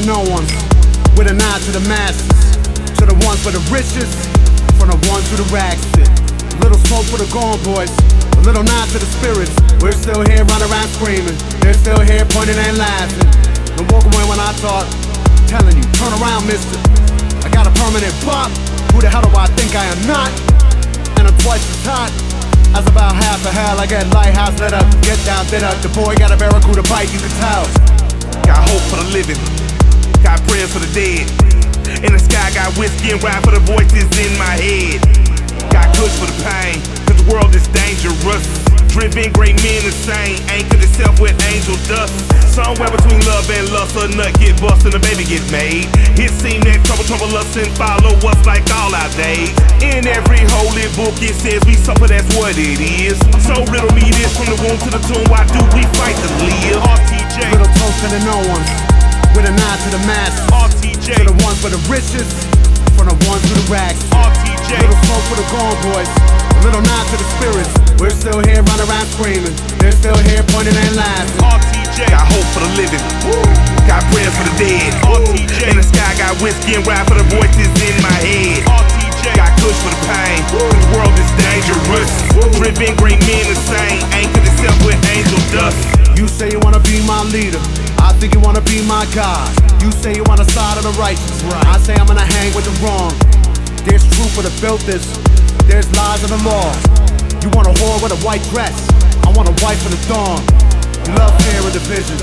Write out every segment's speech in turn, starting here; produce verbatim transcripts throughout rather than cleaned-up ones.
no ones, with a nod to the masses, to the ones with the richest, from the ones who the rags sit. A little smoke for the gone boys, a little nod to the spirits. We're still here running around screaming, they're still here pointing and laughing. Don't walk away when I talk, telling you, turn around mister. I got a permanent pop, who the hell do I think I am not? And I'm twice as hot as about half a hell. I get lighthouse lit up, get down dinner. The boy got a barracuda bite, you can tell. Got hope for the living, got prayers for the dead. In the sky, got whiskey and ride for the voices in my head. Got kush for the pain, cause the world is dangerous. Driven great men insane, anchored itself with angel dust. Somewhere between love and lust, a nut get bust and a baby get made. It seemed that trouble, trouble us and follow us like all our days. In every holy book it says we suffer, that's what it is. So riddle me this, from the womb to the tomb, why do we fight to live? R T J, little toast to the no ones, with a nod to the masses. R T J, to the ones for the richest, from the ones who the rags. R T J, little smoke for the gone boys, a little nod to the spirits. We're still here running around screaming, they're still here pointing and laughing. R T J, got hope for the living, got prayers for the dead. R T J, in the sky, got whiskey and ride for the voices in my head. R T J, got kush for the pain, the world is dangerous. Driven great men insane, anchored itself with angel dust. You say you wanna be my leader, I think you wanna be my God. You say you wanna side of the righteous, I say I'm gonna hang with the wrong. There's truth for the built this, there's lies in the law. You want a whore with a white dress, I want a wife for the dawn. You love fear and division,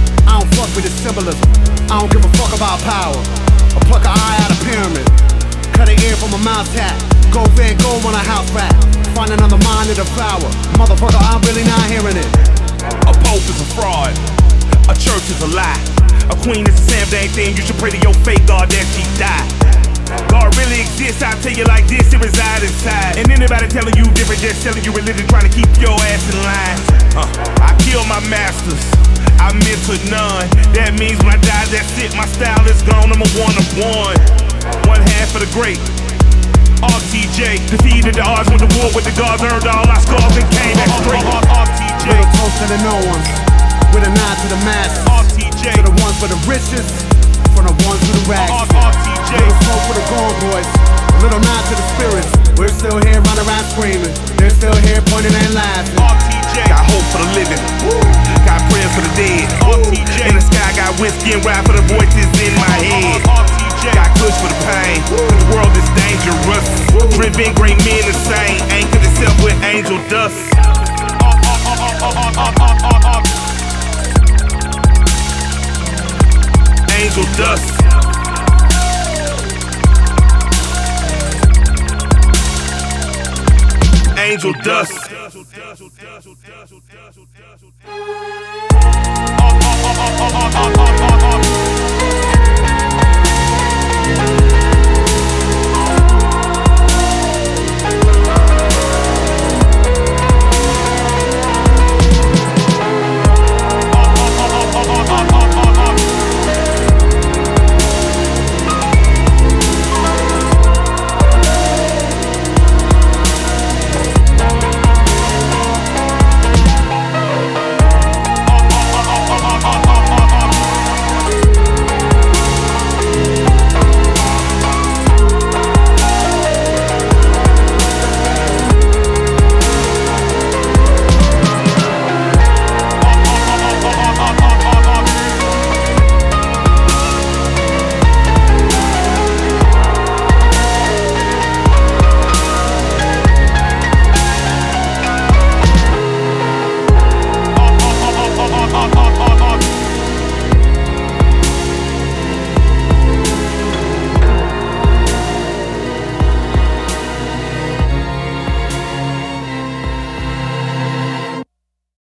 I don't fuck with the symbolism. I don't give a fuck about power, I pluck an eye out of pyramid, cut an ear from a mouse tap, go Van Gogh on a house rat, find another mind to devour. Motherfucker, I'm really not hearing it. A pope is a fraud, a church is a lie, a queen is a Sam dang thing. You should pray to your fake God that she die. God really exists, I tell you like this, it resides inside. And anybody telling you different, just selling you religion, trying to keep your ass in line. uh, I kill my masters, I mentor none. That means when I die, that's it, my style is gone, I'm a one of one. One half of the great R T J, defeated the odds, went to war with the gods, earned all our scars and came back straight. R T J, little toast to the no ones, with a nod to the masses. R T J, to the ones for the richest, from the ones who the rags. R T J, little smoke for the gone boys, a little nod to the spirits. We're still here running around screaming, they're still here pointing and laughing. R T J, got hope for the living, got prayers for the dead. R T J, in the sky, got whiskey and ride for the voices in my head. R T J, got kush for the pain, the world is dangerous. Driven great men insane, anchored itself with angel dust. Angel dust. Angel dust.